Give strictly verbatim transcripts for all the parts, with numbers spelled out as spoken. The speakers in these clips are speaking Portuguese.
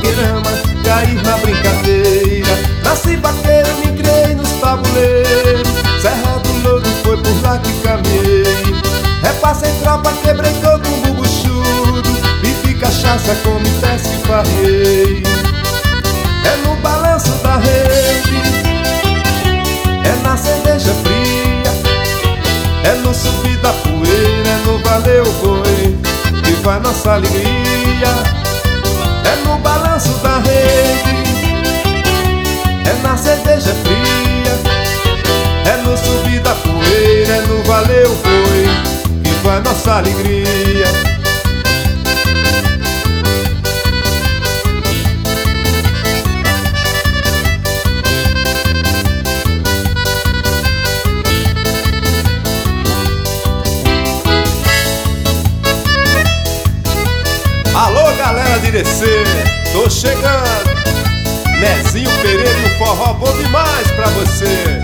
paquerama, cair na brincadeira. Nasci vaqueiro, me criei nos tabuleiros. Serra do Louro foi por lá que caminhei. Repassei tropa, quebrei coco, um bubuchudo. Bebi cachaça, comi pesca e farrei. É no balanço da rede, é na cerveja fria, é no subir da poeira, é no valeu boi que vai nossa alegria. É no balanço da rede, é na cerveja fria, é no subir da poeira, é no valeu boi que vai nossa alegria. Alô, galera de Irecê, tô chegando. Nezinho Pereira e um forró bom demais pra você.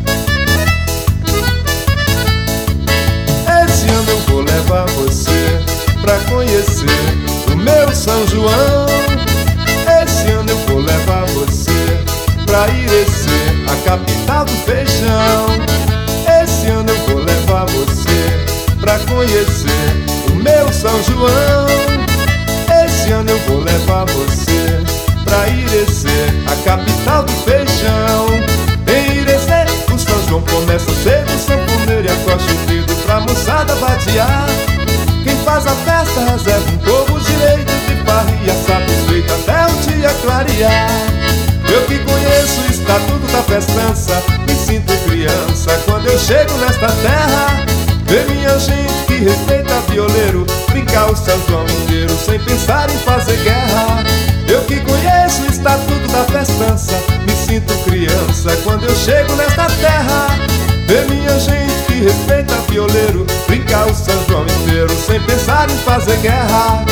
Esse ano eu vou levar você pra conhecer o meu São João. Esse ano eu vou levar você pra Irecê, a capital do feijão. Esse ano eu vou levar você pra conhecer o meu São João. Esse ano eu vou levar você pra Irecê, a capital do feijão. Em Irecê, o São João começa cedo, o sanfoneiro e acosta o dedo pra moçada vadear. Quem faz a festa reserva um pouco o direito de farria, satisfeito até o dia clarear. Eu que conheço o estatuto da festança, me sinto criança quando eu chego nesta terra. Vê minha gente que respeita violeiro, brincar o São João inteiro sem pensar em fazer guerra. Eu que conheço o estatuto da festança, me sinto criança quando eu chego nesta terra. Vê minha gente que respeita violeiro, brincar o São João inteiro sem pensar em fazer guerra.